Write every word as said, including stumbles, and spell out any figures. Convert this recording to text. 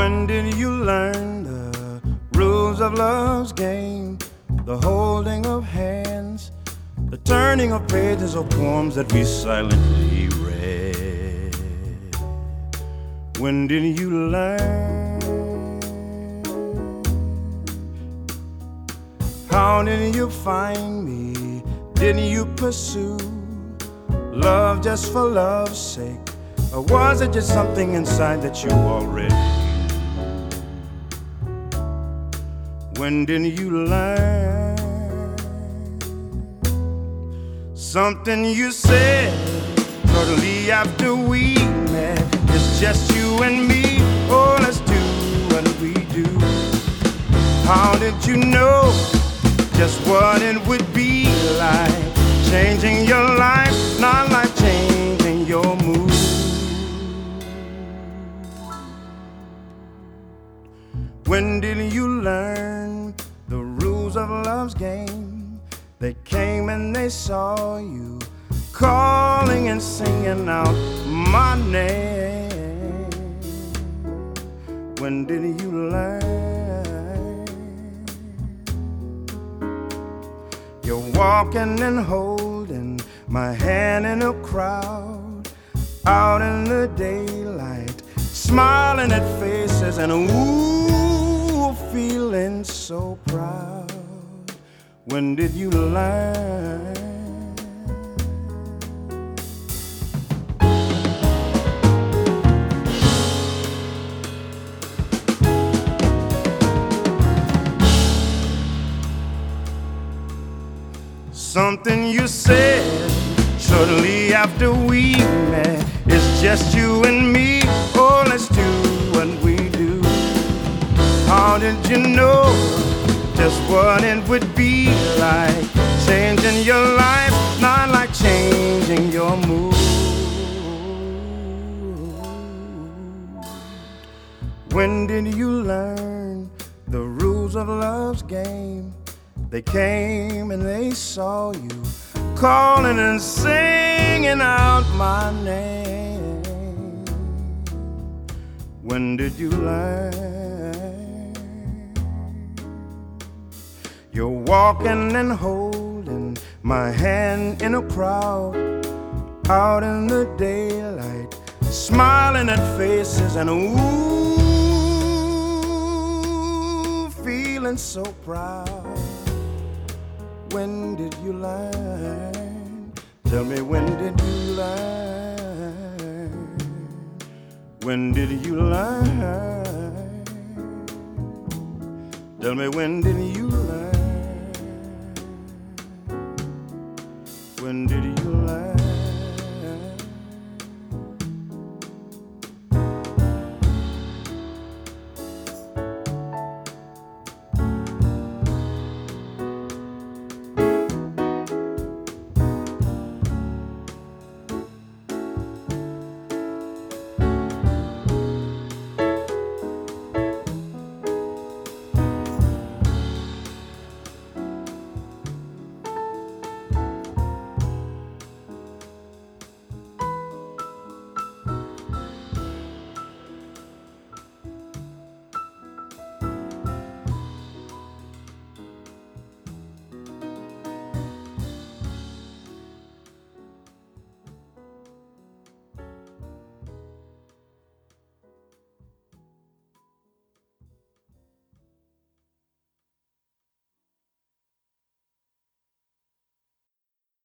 When did you learn the rules of love's game? The holding of hands, the turning of pages of poems that we silently read. When did you learn? How did you find me? Did you pursue love just for love's sake? Or was it just something inside that you already knew? When did you learn? Something you said shortly after we met. It's just you and me. Oh, let's do what we do. How did you know just what it would be like? Changing your life, not like changing your mood. When did you learn the rules of love's game? They came and they saw you calling and singing out my name. When did you learn? You're walking and holding my hand in a crowd, out in the daylight, smiling at faces and ooh, feeling so proud. When did you learn? Something you said shortly after we met. It's just you and me. Oh, let's do what we do. How did you know just what it would be like? Changing your life, not like changing your mood. When did you learn the rules of love's game? They came and they saw you calling and singing out my name. When did you learn? You're walking and holding my hand in a crowd, out in the daylight, smiling at faces and ooh, feeling so proud. When did you learn? Tell me, when did you learn? When did you learn? Tell me, when did you learn? When did